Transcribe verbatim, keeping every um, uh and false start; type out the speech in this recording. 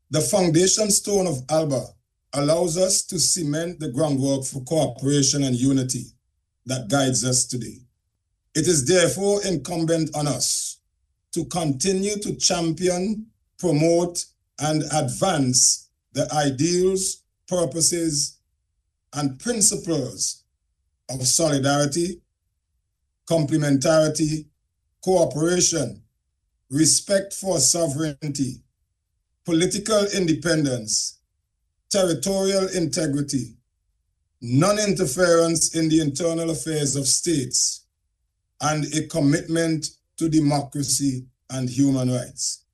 The foundation stone of ALBA allows us to cement the groundwork for cooperation and unity that guides us today. It is therefore incumbent on us to continue to champion, promote, and advance the ideals, purposes, and principles of solidarity, complementarity, cooperation, respect for sovereignty, political independence, territorial integrity, non-interference in the internal affairs of states, and a commitment to democracy and human rights.